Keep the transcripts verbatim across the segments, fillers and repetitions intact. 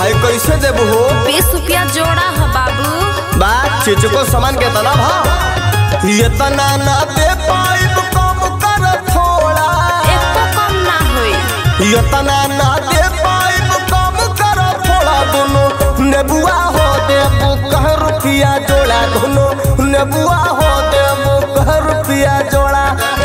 हाय कैसे देबू हो? बीस रुपया जोड़ा है बाबू। बात चिचको सामान के तना भा ये तना ना दे पाइब कम कर थोड़ा। एको कम ना होई। ये तना ना दे पाइब कम कर थोड़ा। दोनों नेबुआ हो देबू कह रुपया जोड़ा। दोनों नेबुआ हो देबू कह रुपया जोड़ा।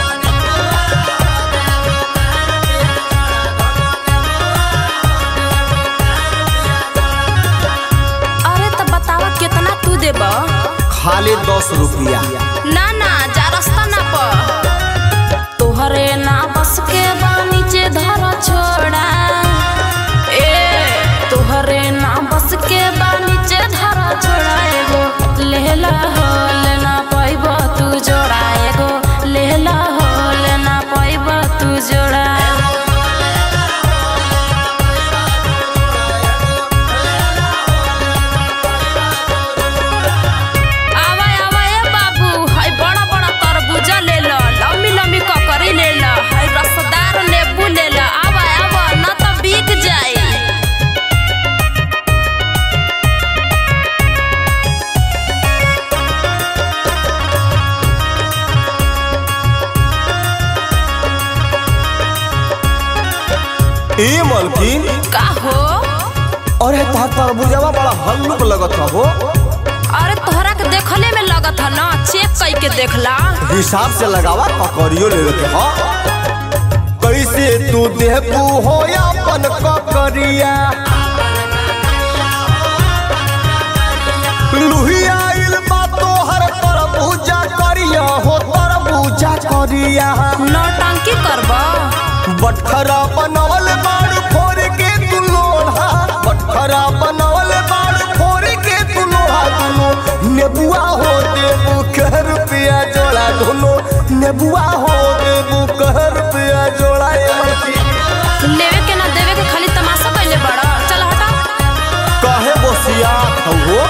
कितना तू देब? खाली दस रुपया। ना ना जा रास्ता ना पर तोहरे ना बस के नीचे धर छोड़ा। ए तोहरे ना बस के नीचे धर छोड़ा। एगो लेला हो लेना पाइब तू जोड़ा। एगो लेला हो लेना पाइब तू जोड़ा। ए मलकिन का हो? अरे तार तरबूजवा बड़ा हल्लुक लगत हो। अरे तोहरा के देखले में लगत है ना, चेक कई के देखला। हिसाब से लगावा ककरियो ले के हो। कैसे तू देबू हो अपन ककरिया? लुहिया इल बा तोहर तरबूजा करिया हो। तरबूजा करिया नौटंकी करबा। बटखरा बनवल बाड़ फोड़ के तू लोढ़ा। बटखरा बनवल बाड़ फोड़ के तू लोढ़ा। दोनों नेबुआ हो देबू कह रुपया जोड़ा। दोनों नेबुआ हो देबू कह रुपया जोड़ा। लेवे के ना देवे के खाली तमाशा कइले बड़ा। चल हटा। काहे बोसिया हो?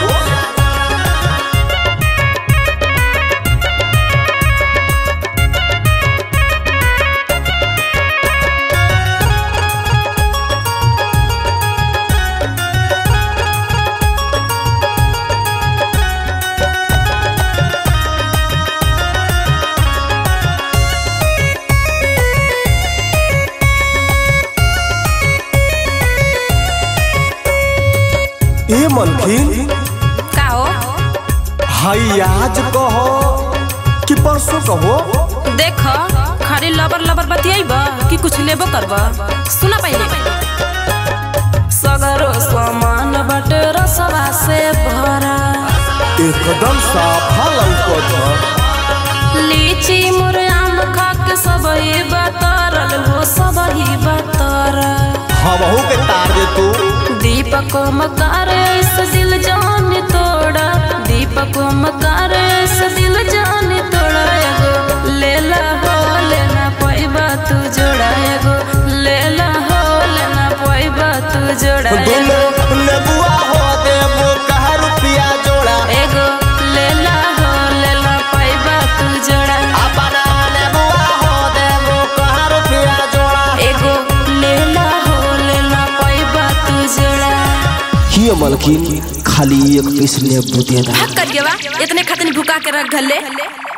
ए मलकिन का हो? हाई आज कहो कि परसों कहो? देख खाली लबर लबर बतियाइबा कि कुछ लेबो करबा। सुना पहले सगरो सामान बटे रसवा से भरा। एकदम साफा लौकत। लीची मुरआम खा के सबही बतरल हो। सबही बतरल हमहू के तार दे तू। दीपक मकार इस दिल जान तोड़ा। दीपक मकार इस दिल जान तोड़ा। एगो लेला हो लेना पाइबा तू जोड़ा। एगो लेला हो लेना पाइबा तू जोड़ा। दोनों नेबुआ हो देबू कह रुपया जोड़ा। एगो लेला हो लेना पाइबा तू जोड़ा। अपना नेबुआ हो देबू कह रुपया जोड़ा। एगो लेला हो लेना पाइबा तू जोड़ा। ये मलकिन खाली एक पीस नेबू दे दा। भाग कर गया इतने खातिर भुका के रख गले।